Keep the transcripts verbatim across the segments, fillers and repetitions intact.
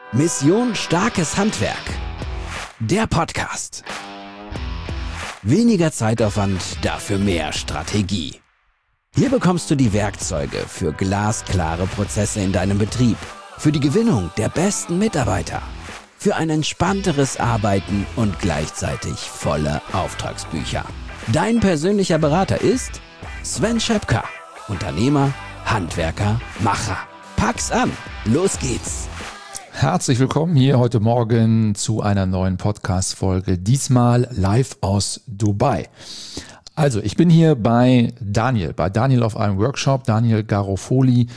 Mission Starkes Handwerk. Der Podcast. Weniger Zeitaufwand, dafür mehr Strategie. Hier bekommst du die Werkzeuge für glasklare Prozesse in deinem Betrieb, für die Gewinnung der besten Mitarbeiter, für ein entspannteres Arbeiten und gleichzeitig volle Auftragsbücher. Dein persönlicher Berater ist Sven Schöpker, Unternehmer, Handwerker, Macher. Pack's an, los geht's! Herzlich willkommen hier heute Morgen zu einer neuen Podcast-Folge, diesmal live aus Dubai. Also ich bin hier bei Daniel, bei Daniel auf einem Workshop, Daniel Garofoli,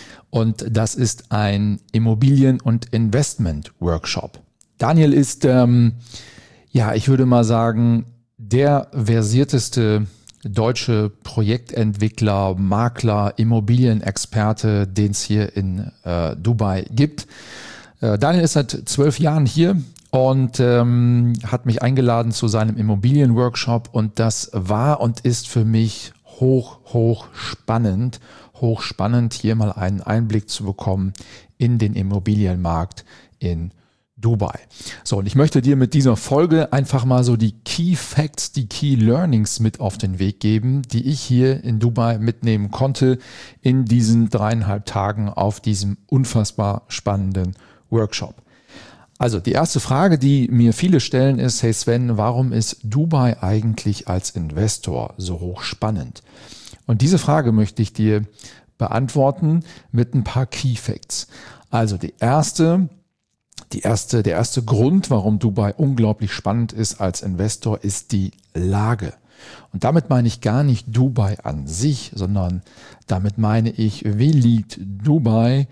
und das ist ein Immobilien- und Investment-Workshop. Daniel ist, ähm, ja, ich würde mal sagen, der versierteste deutsche Projektentwickler, Makler, Immobilienexperte, den es hier in äh, Dubai gibt. Äh, Daniel ist seit zwölf Jahren hier und ähm, hat mich eingeladen zu seinem Immobilienworkshop, und das war und ist für mich hoch, hoch spannend, hoch spannend, hier mal einen Einblick zu bekommen in den Immobilienmarkt in Dubai. So, und ich möchte dir mit dieser Folge einfach mal so die Key Facts, die Key Learnings mit auf den Weg geben, die ich hier in Dubai mitnehmen konnte in diesen dreieinhalb Tagen auf diesem unfassbar spannenden Workshop. Also die erste Frage, die mir viele stellen, ist: Hey Sven, warum ist Dubai eigentlich als Investor so hoch spannend? Und diese Frage möchte ich dir beantworten mit ein paar Key Facts. Also die erste Die erste, der erste Grund, warum Dubai unglaublich spannend ist als Investor, ist die Lage. Und damit meine ich gar nicht Dubai an sich, sondern damit meine ich, wie liegt Dubai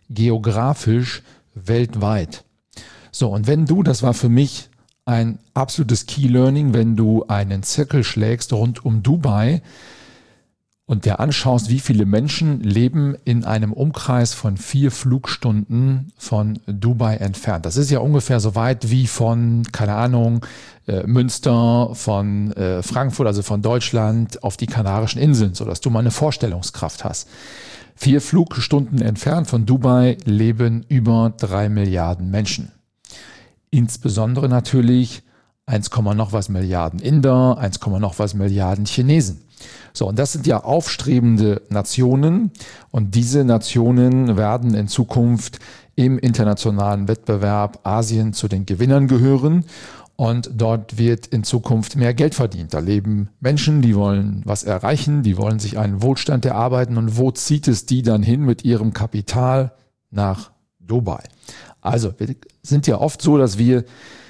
geografisch weltweit. So, und wenn du, das war für mich ein absolutes Key Learning, wenn du einen Zirkel schlägst rund um Dubai und dir anschaust, wie viele Menschen leben in einem Umkreis von vier Flugstunden von Dubai entfernt. Das ist ja ungefähr so weit wie von, keine Ahnung, äh, Münster, von äh, Frankfurt, also von Deutschland auf die Kanarischen Inseln, sodass du mal eine Vorstellungskraft hast. Vier Flugstunden entfernt von Dubai leben über drei Milliarden Menschen. Insbesondere natürlich eins, noch was Milliarden Inder, eins, noch was Milliarden Chinesen. So, und das sind ja aufstrebende Nationen, und diese Nationen werden in Zukunft im internationalen Wettbewerb Asien zu den Gewinnern gehören, und dort wird in Zukunft mehr Geld verdient. Da leben Menschen, die wollen was erreichen, die wollen sich einen Wohlstand erarbeiten, und wo zieht es die dann hin mit ihrem Kapital? Nach Dubai. Also wir sind ja oft so, dass wir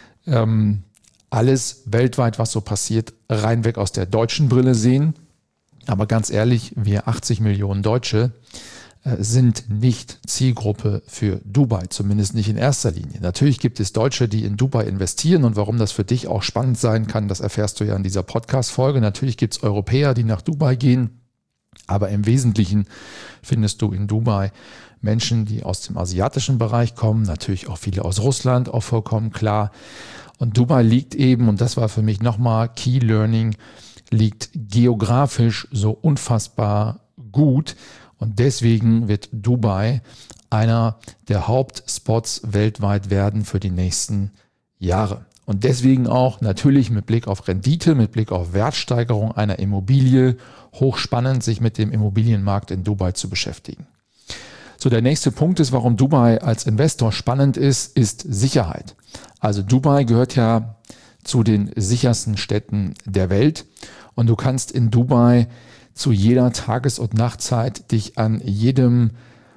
ähm, alles weltweit, was so passiert, reinweg aus der deutschen Brille sehen. Aber ganz ehrlich, wir achtzig Millionen Deutsche äh, sind nicht Zielgruppe für Dubai, zumindest nicht in erster Linie. Natürlich gibt es Deutsche, die in Dubai investieren, und warum das für dich auch spannend sein kann, das erfährst du ja in dieser Podcast-Folge. Natürlich gibt es Europäer, die nach Dubai gehen, aber im Wesentlichen findest du in Dubai Menschen, die aus dem asiatischen Bereich kommen, natürlich auch viele aus Russland, auch vollkommen klar. Und Dubai liegt eben, und das war für mich nochmal Key Learning, liegt geografisch so unfassbar gut, und deswegen wird Dubai einer der Hauptspots weltweit werden für die nächsten Jahre. Und deswegen auch natürlich mit Blick auf Rendite, mit Blick auf Wertsteigerung einer Immobilie hochspannend, sich mit dem Immobilienmarkt in Dubai zu beschäftigen. So, der nächste Punkt ist, warum Dubai als Investor spannend ist, ist Sicherheit. Also Dubai gehört ja zu den sichersten Städten der Welt, und du kannst in Dubai zu jeder Tages- und Nachtzeit dich an jedem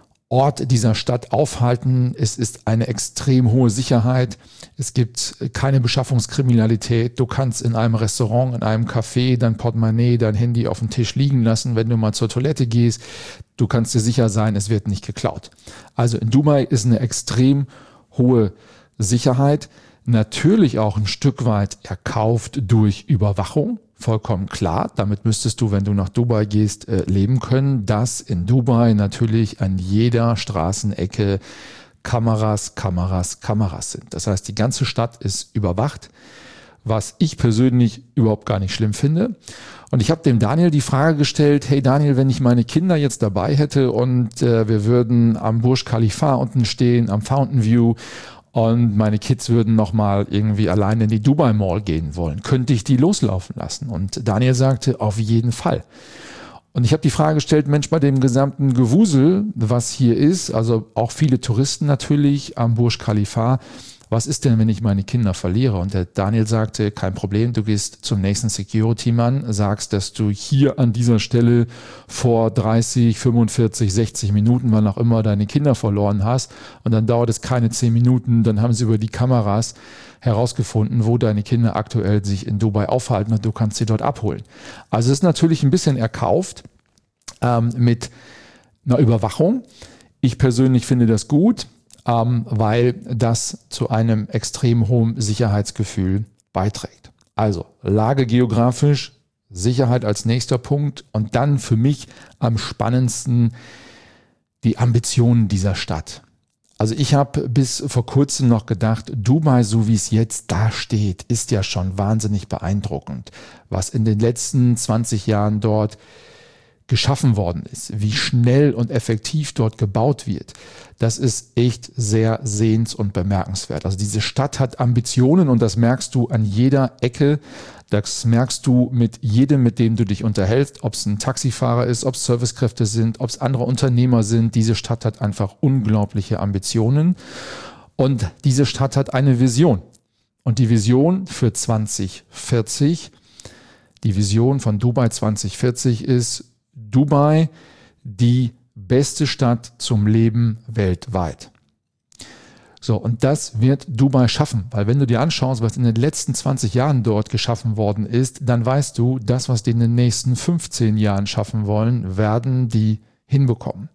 Ort dieser Stadt aufhalten. Es ist eine extrem hohe Sicherheit. Es gibt keine Beschaffungskriminalität. Du kannst in einem Restaurant, in einem Café dein Portemonnaie, dein Handy auf dem Tisch liegen lassen, wenn du mal zur Toilette gehst. Du kannst dir sicher sein, es wird nicht geklaut. Also in Dubai ist eine extrem hohe Sicherheit. Natürlich auch ein Stück weit erkauft durch Überwachung. Vollkommen klar. Damit müsstest du, wenn du nach Dubai gehst, leben können, dass in Dubai natürlich an jeder Straßenecke Kameras, Kameras, Kameras sind. Das heißt, die ganze Stadt ist überwacht. was ich persönlich überhaupt gar nicht schlimm finde. Und ich habe dem Daniel die Frage gestellt, hey Daniel, wenn ich meine Kinder jetzt dabei hätte und äh, wir würden am Burj Khalifa unten stehen, am Fountain View und meine Kids würden nochmal irgendwie allein in die Dubai Mall gehen wollen, könnte ich die loslaufen lassen? Und Daniel sagte, auf jeden Fall. Und ich habe die Frage gestellt, Mensch, bei dem gesamten Gewusel, was hier ist, also auch viele Touristen natürlich am Burj Khalifa, was ist denn, wenn ich meine Kinder verliere? Und der Daniel sagte, kein Problem, du gehst zum nächsten Security-Mann, sagst, dass du hier an dieser Stelle vor dreißig, fünfundvierzig, sechzig Minuten, wann auch immer, deine Kinder verloren hast. Und dann dauert es keine zehn Minuten, dann haben sie über die Kameras herausgefunden, wo deine Kinder aktuell sich in Dubai aufhalten und du kannst sie dort abholen. Also es ist natürlich ein bisschen erkauft ähm, mit einer Überwachung. Ich persönlich finde das gut, ähm, weil das zu einem extrem hohen Sicherheitsgefühl beiträgt. Also Lage geografisch, Sicherheit als nächster Punkt und dann für mich am spannendsten die Ambitionen dieser Stadt. Also ich habe bis vor kurzem noch gedacht, Dubai, so wie es jetzt da steht, ist ja schon wahnsinnig beeindruckend, was in den letzten zwanzig Jahren dort geschaffen worden ist, wie schnell und effektiv dort gebaut wird. Das ist echt sehr sehens- und bemerkenswert. Also diese Stadt hat Ambitionen und das merkst du an jeder Ecke. Das merkst du mit jedem, mit dem du dich unterhältst, ob es ein Taxifahrer ist, ob es Servicekräfte sind, ob es andere Unternehmer sind. Diese Stadt hat einfach unglaubliche Ambitionen und diese Stadt hat eine Vision. Und die Vision für zwanzig vierzig, die Vision von Dubai zwanzig vierzig ist Dubai, die beste Stadt zum Leben weltweit. So, und das wird Dubai schaffen, weil wenn du dir anschaust, was in den letzten zwanzig Jahren dort geschaffen worden ist, dann weißt du, das, was die in den nächsten fünfzehn Jahren schaffen wollen, werden die hinbekommen.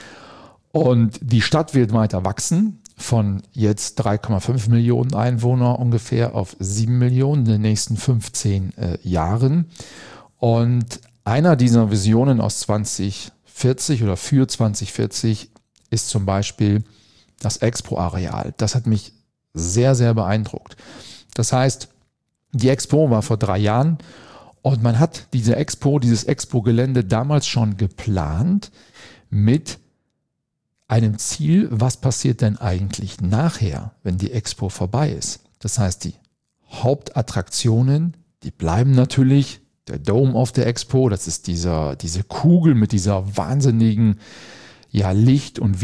Und die Stadt wird weiter wachsen, von jetzt drei Komma fünf Millionen Einwohner ungefähr auf sieben Millionen in den nächsten fünfzehn äh, Jahren. Und einer dieser Visionen aus zwanzig vierzig oder für zwanzig vierzig ist zum Beispiel das Expo-Areal. Das hat mich sehr, sehr beeindruckt. Das heißt, die Expo war vor drei Jahren und man hat diese Expo, dieses Expo-Gelände damals schon geplant mit einem Ziel, was passiert denn eigentlich nachher, wenn die Expo vorbei ist. Das heißt, die Hauptattraktionen, die bleiben natürlich. Der Dome auf der Expo, das ist dieser, diese Kugel mit dieser wahnsinnigen ja, Licht- und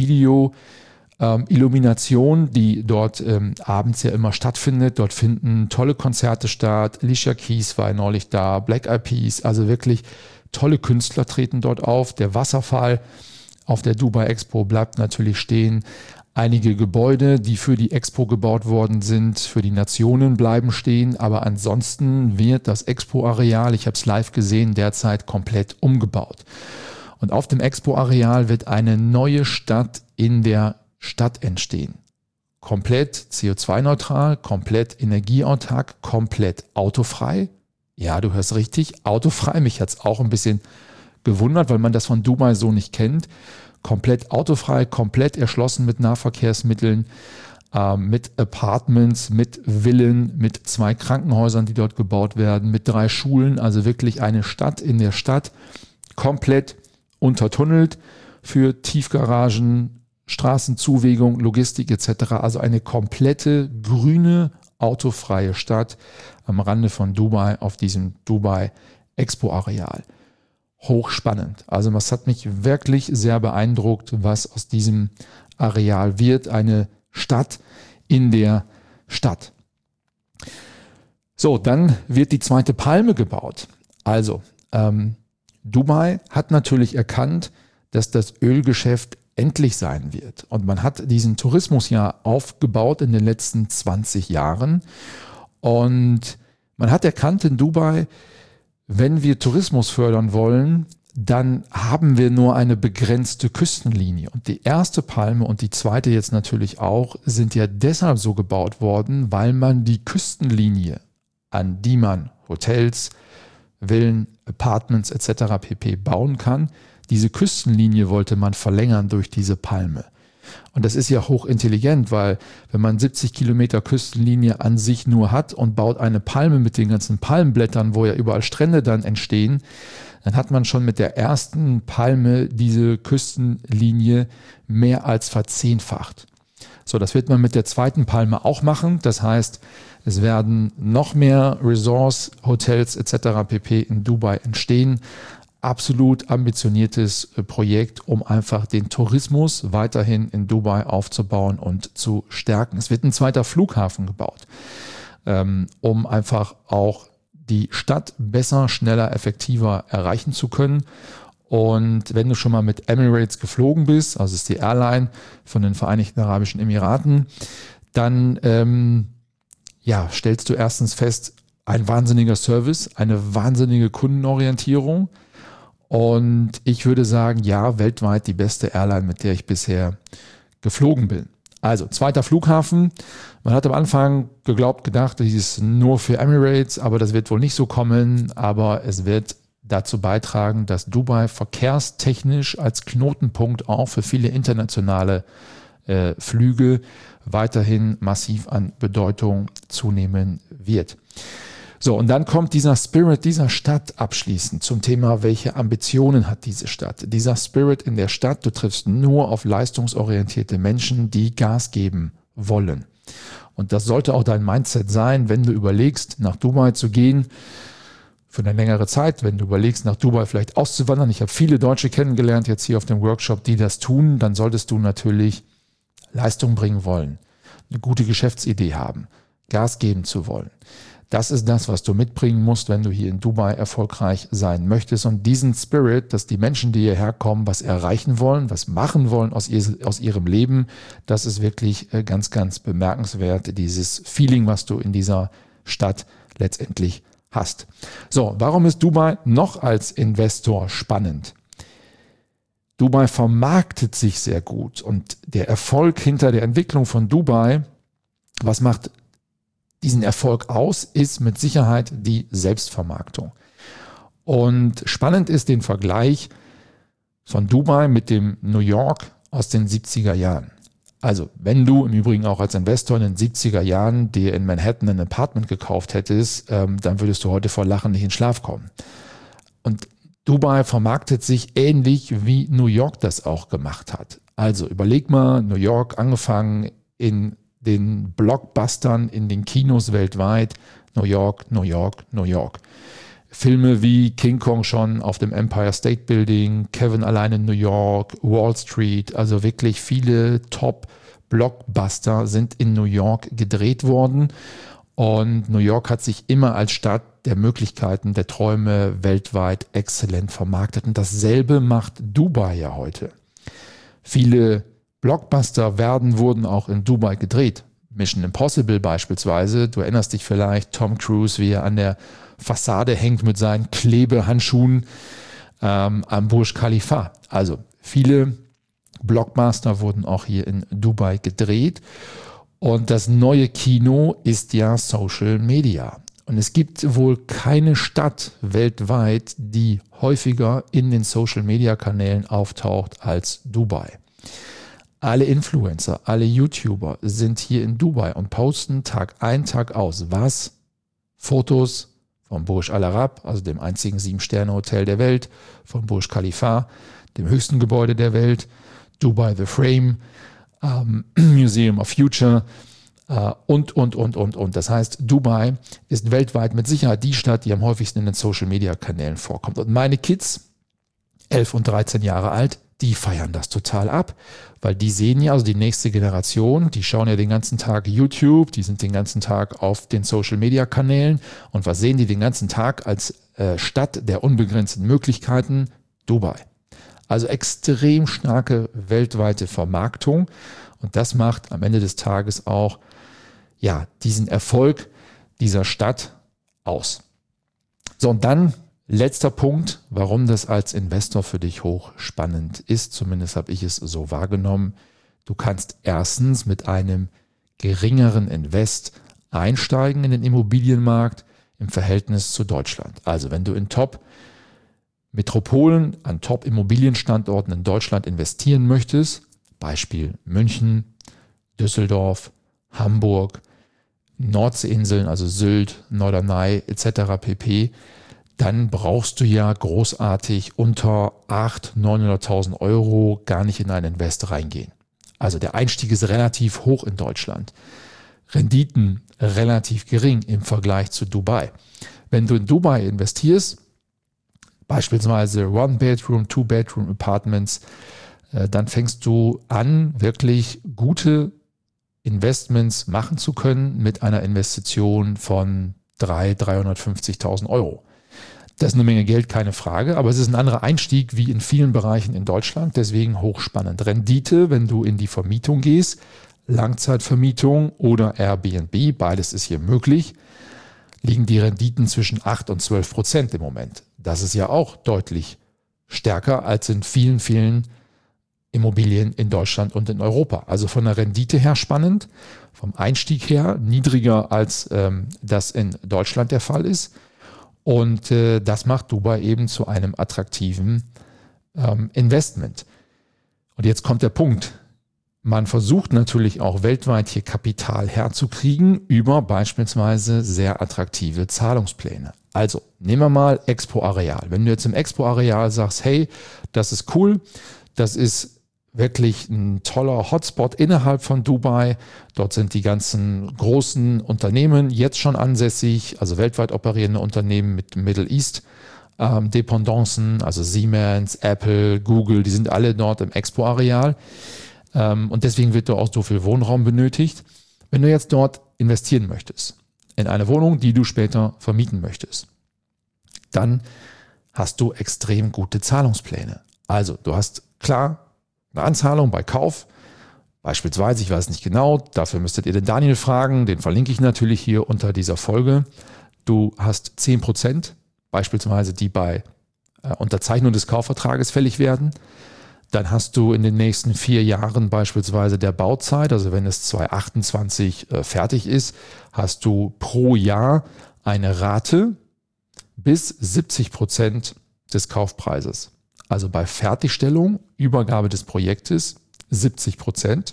Video-Illumination, die dort ähm, abends ja immer stattfindet. Dort finden tolle Konzerte statt. Alicia Keys war neulich da, Black Eyed Peas, also wirklich tolle Künstler treten dort auf. Der Wasserfall auf der Dubai Expo bleibt natürlich stehen. Einige Gebäude, die für die Expo gebaut worden sind, für die Nationen bleiben stehen. Aber ansonsten wird das Expo-Areal, ich habe es live gesehen, derzeit komplett umgebaut. Und auf dem Expo-Areal wird eine neue Stadt in der Stadt entstehen. Komplett C O zwei neutral, komplett energieautark, komplett autofrei. Ja, du hörst richtig, autofrei. Mich hat es auch ein bisschen gewundert, weil man das von Dubai so nicht kennt. Komplett autofrei, komplett erschlossen mit Nahverkehrsmitteln, äh, mit Apartments, mit Villen, mit zwei Krankenhäusern, die dort gebaut werden, mit drei Schulen, also wirklich eine Stadt in der Stadt, komplett untertunnelt für Tiefgaragen, Straßenzuwegung, Logistik et cetera. Also eine komplette grüne, autofreie Stadt am Rande von Dubai auf diesem Dubai Expo-Areal. Hochspannend. Also das hat mich wirklich sehr beeindruckt, was aus diesem Areal wird. Eine Stadt in der Stadt. So, dann wird die zweite Palme gebaut. Also, ähm, Dubai hat natürlich erkannt, dass das Ölgeschäft endlich sein wird. Und man hat diesen Tourismus ja aufgebaut in den letzten zwanzig Jahren. Und man hat erkannt in Dubai, wenn wir Tourismus fördern wollen, dann haben wir nur eine begrenzte Küstenlinie. Und die erste Palme und die zweite jetzt natürlich auch sind ja deshalb so gebaut worden, weil man die Küstenlinie, an die man Hotels, Villen, Apartments et cetera pp. Bauen kann, diese Küstenlinie wollte man verlängern durch diese Palme. Und das ist ja hochintelligent, weil wenn man siebzig Kilometer Küstenlinie an sich nur hat und baut eine Palme mit den ganzen Palmenblättern, wo ja überall Strände dann entstehen, dann hat man schon mit der ersten Palme diese Küstenlinie mehr als verzehnfacht. So, das wird man mit der zweiten Palme auch machen. Das heißt, es werden noch mehr Resorts, Hotels et cetera pp. In Dubai entstehen. Absolut ambitioniertes Projekt, um einfach den Tourismus weiterhin in Dubai aufzubauen und zu stärken. Es wird ein zweiter Flughafen gebaut, um einfach auch die Stadt besser, schneller, effektiver erreichen zu können. Und wenn du schon mal mit Emirates geflogen bist, also ist die Airline von den Vereinigten Arabischen Emiraten, dann ähm, ja, stellst du erstens fest, ein wahnsinniger Service, eine wahnsinnige Kundenorientierung. Und ich würde sagen, ja, weltweit die beste Airline, mit der ich bisher geflogen bin. Also, zweiter Flughafen. Man hat am Anfang geglaubt, gedacht, das ist nur für Emirates, aber das wird wohl nicht so kommen. Aber es wird dazu beitragen, dass Dubai verkehrstechnisch als Knotenpunkt auch für viele internationale äh, Flüge weiterhin massiv an Bedeutung zunehmen wird. So, und dann kommt dieser Spirit dieser Stadt abschließend zum Thema, welche Ambitionen hat diese Stadt. Dieser Spirit in der Stadt, du triffst nur auf leistungsorientierte Menschen, die Gas geben wollen. Und das sollte auch dein Mindset sein, wenn du überlegst, nach Dubai zu gehen, für eine längere Zeit, wenn du überlegst, nach Dubai vielleicht auszuwandern. Ich habe viele Deutsche kennengelernt jetzt hier auf dem Workshop, die das tun. Dann solltest du natürlich Leistung bringen wollen, eine gute Geschäftsidee haben, Gas geben zu wollen. Das ist das, was du mitbringen musst, wenn du hier in Dubai erfolgreich sein möchtest. Und diesen Spirit, dass die Menschen, die hierher kommen, was erreichen wollen, was machen wollen aus, ihr, aus ihrem Leben, das ist wirklich ganz, ganz bemerkenswert, dieses Feeling, was du in dieser Stadt letztendlich hast. So, warum ist Dubai noch als Investor spannend? Dubai vermarktet sich sehr gut und der Erfolg hinter der Entwicklung von Dubai, was macht diesen Erfolg aus, ist mit Sicherheit die Selbstvermarktung. Und spannend ist den Vergleich von Dubai mit dem New York aus den siebziger Jahren. Also wenn du im Übrigen auch als Investor in den siebziger Jahren dir in Manhattan ein Apartment gekauft hättest, ähm, dann würdest du heute vor Lachen nicht in Schlaf kommen. Und Dubai vermarktet sich ähnlich wie New York das auch gemacht hat. Also überleg mal, New York angefangen in den Blockbustern in den Kinos weltweit, New York, New York, New York. Filme wie King Kong schon auf dem Empire State Building, Kevin allein in New York, Wall Street, also wirklich viele Top-Blockbuster sind in New York gedreht worden. Und New York hat sich immer als Stadt der Möglichkeiten, der Träume weltweit exzellent vermarktet. Und dasselbe macht Dubai ja heute. Viele Blockbuster werden, wurden auch in Dubai gedreht. Mission Impossible beispielsweise. Du erinnerst dich vielleicht, Tom Cruise, wie er an der Fassade hängt mit seinen Klebehandschuhen ähm, am Burj Khalifa. Also viele Blockbuster wurden auch hier in Dubai gedreht. Und das neue Kino ist ja Social Media. Und es gibt wohl keine Stadt weltweit, die häufiger in den Social Media Kanälen auftaucht als Dubai. Alle Influencer, alle YouTuber sind hier in Dubai und posten Tag ein, Tag aus. Was? Fotos vom Burj Al Arab, also dem einzigen Sieben-Sterne-Hotel der Welt, vom Burj Khalifa, dem höchsten Gebäude der Welt, Dubai The Frame, ähm, Museum of Future äh, und, und, und, und, und. Das heißt, Dubai ist weltweit mit Sicherheit die Stadt, die am häufigsten in den Social-Media-Kanälen vorkommt. Und meine Kids, elf und dreizehn Jahre alt, die feiern das total ab, weil die sehen ja, also die nächste Generation, die schauen ja den ganzen Tag YouTube, die sind den ganzen Tag auf den Social-Media-Kanälen und was sehen die den ganzen Tag als äh, Stadt der unbegrenzten Möglichkeiten? Dubai. Also extrem starke weltweite Vermarktung und das macht am Ende des Tages auch ja, diesen Erfolg dieser Stadt aus. So, und dann letzter Punkt, warum das als Investor für dich hochspannend ist, zumindest habe ich es so wahrgenommen. Du kannst erstens mit einem geringeren Invest einsteigen in den Immobilienmarkt im Verhältnis zu Deutschland. Also wenn du in Top-Metropolen, an Top-Immobilienstandorten in Deutschland investieren möchtest, Beispiel München, Düsseldorf, Hamburg, Nordseeinseln, also Sylt, Norderney et cetera pp., dann brauchst du ja großartig unter achthunderttausend, neunhunderttausend Euro gar nicht in ein Invest reingehen. Also der Einstieg ist relativ hoch in Deutschland. Renditen relativ gering im Vergleich zu Dubai. Wenn du in Dubai investierst, beispielsweise One-Bedroom, Two-Bedroom-Apartments, dann fängst du an, wirklich gute Investments machen zu können mit einer Investition von dreihunderttausend, dreihundertfünfzigtausend Euro. Das ist eine Menge Geld, keine Frage, aber es ist ein anderer Einstieg wie in vielen Bereichen in Deutschland, deswegen hochspannend. Rendite, wenn du in die Vermietung gehst, Langzeitvermietung oder Airbnb, beides ist hier möglich, liegen die Renditen zwischen acht und zwölf Prozent im Moment. Das ist ja auch deutlich stärker als in vielen, vielen Immobilien in Deutschland und in Europa. Also von der Rendite her spannend, vom Einstieg her niedriger als ähm, das in Deutschland der Fall ist. Und äh, das macht Dubai eben zu einem attraktiven ähm, Investment. Und jetzt kommt der Punkt. Man versucht natürlich auch weltweit hier Kapital herzukriegen über beispielsweise sehr attraktive Zahlungspläne. Also nehmen wir mal Expo-Areal. Wenn du jetzt im Expo-Areal sagst, hey, das ist cool, das ist wirklich ein toller Hotspot innerhalb von Dubai. Dort sind die ganzen großen Unternehmen jetzt schon ansässig, also weltweit operierende Unternehmen mit Middle East ähm, Dependancen, also Siemens, Apple, Google, die sind alle dort im Expo-Areal. Ähm, und deswegen wird dort auch so viel Wohnraum benötigt. Wenn du jetzt dort investieren möchtest, in eine Wohnung, die du später vermieten möchtest, dann hast du extrem gute Zahlungspläne. Also du hast klar eine Anzahlung bei Kauf, beispielsweise, ich weiß nicht genau, dafür müsstet ihr den Daniel fragen, den verlinke ich natürlich hier unter dieser Folge. Du hast zehn Prozent, beispielsweise die bei äh, Unterzeichnung des Kaufvertrages fällig werden. Dann hast du in den nächsten vier Jahren beispielsweise der Bauzeit, also wenn es zweitausendachtundzwanzig äh, fertig ist, hast du pro Jahr eine Rate bis siebzig Prozent des Kaufpreises. Also bei Fertigstellung, Übergabe des Projektes siebzig Prozent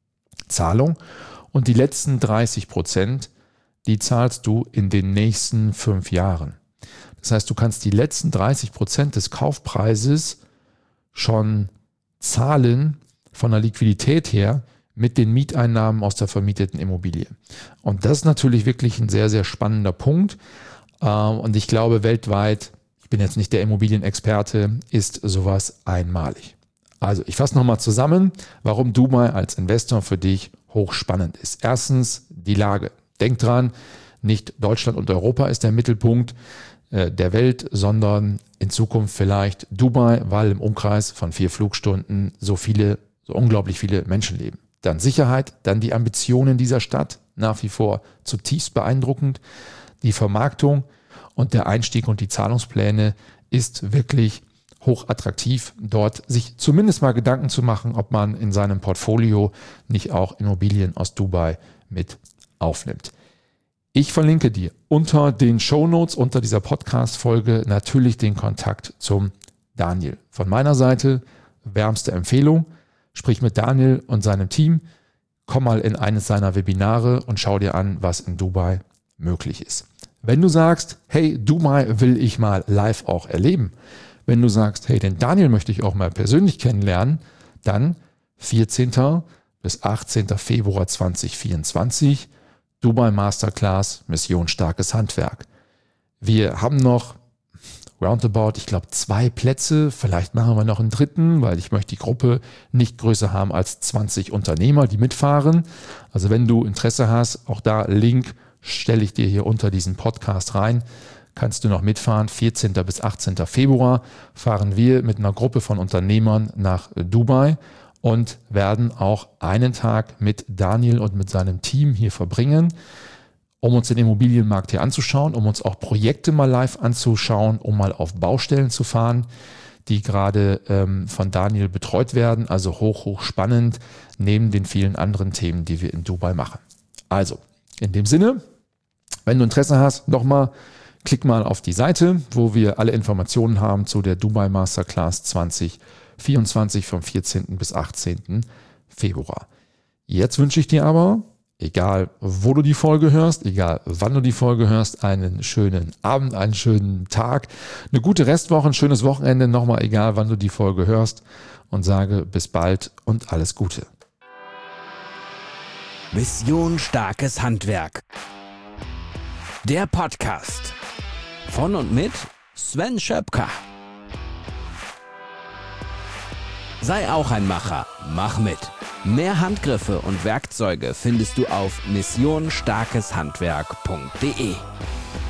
Zahlung und die letzten dreißig Prozent, die zahlst du in den nächsten fünf Jahren. Das heißt, du kannst die letzten dreißig Prozent des Kaufpreises schon zahlen von der Liquidität her mit den Mieteinnahmen aus der vermieteten Immobilie. Und das ist natürlich wirklich ein sehr, sehr spannender Punkt. Und ich glaube, weltweit, ich bin jetzt nicht der Immobilienexperte, ist sowas einmalig. Also ich fasse nochmal zusammen, warum Dubai als Investor für dich hochspannend ist. Erstens die Lage. Denk dran, nicht Deutschland und Europa ist der Mittelpunkt äh, der Welt, sondern in Zukunft vielleicht Dubai, weil im Umkreis von vier Flugstunden so viele, so unglaublich viele Menschen leben. Dann Sicherheit, dann die Ambitionen dieser Stadt, nach wie vor zutiefst beeindruckend. Die Vermarktung und der Einstieg und die Zahlungspläne ist wirklich hochattraktiv, dort sich zumindest mal Gedanken zu machen, ob man in seinem Portfolio nicht auch Immobilien aus Dubai mit aufnimmt. Ich verlinke dir unter den Shownotes, unter dieser Podcast-Folge natürlich den Kontakt zum Daniel. Von meiner Seite wärmste Empfehlung, sprich mit Daniel und seinem Team, komm mal in eines seiner Webinare und schau dir an, was in Dubai möglich ist. Wenn du sagst, hey, Dubai will ich mal live auch erleben, wenn du sagst, hey, den Daniel möchte ich auch mal persönlich kennenlernen, dann vierzehnten bis achtzehnten Februar zweitausendvierundzwanzig, Dubai Masterclass, Mission starkes Handwerk. Wir haben noch roundabout, ich glaube, zwei Plätze, vielleicht machen wir noch einen dritten, weil ich möchte die Gruppe nicht größer haben als zwanzig Unternehmer, die mitfahren. Also wenn du Interesse hast, auch da Link stelle ich dir hier unter diesen Podcast rein, kannst du noch mitfahren. vierzehnten bis achtzehnten Februar fahren wir mit einer Gruppe von Unternehmern nach Dubai und werden auch einen Tag mit Daniel und mit seinem Team hier verbringen, um uns den Immobilienmarkt hier anzuschauen, um uns auch Projekte mal live anzuschauen, um mal auf Baustellen zu fahren, die gerade ähm, von Daniel betreut werden. Also hoch, hoch spannend, neben den vielen anderen Themen, die wir in Dubai machen. Also, in dem Sinne, wenn du Interesse hast, nochmal, klick mal auf die Seite, wo wir alle Informationen haben zu der Dubai Masterclass zwanzig vierundzwanzig vom vierzehnten bis achtzehnten Februar. Jetzt wünsche ich dir aber, egal wo du die Folge hörst, egal wann du die Folge hörst, einen schönen Abend, einen schönen Tag, eine gute Restwoche, ein schönes Wochenende, nochmal egal wann du die Folge hörst und sage bis bald und alles Gute. Mission Starkes Handwerk. Der Podcast von und mit Sven Schöpker. Sei auch ein Macher, mach mit. Mehr Handgriffe und Werkzeuge findest du auf mission starkes handwerk punkt de.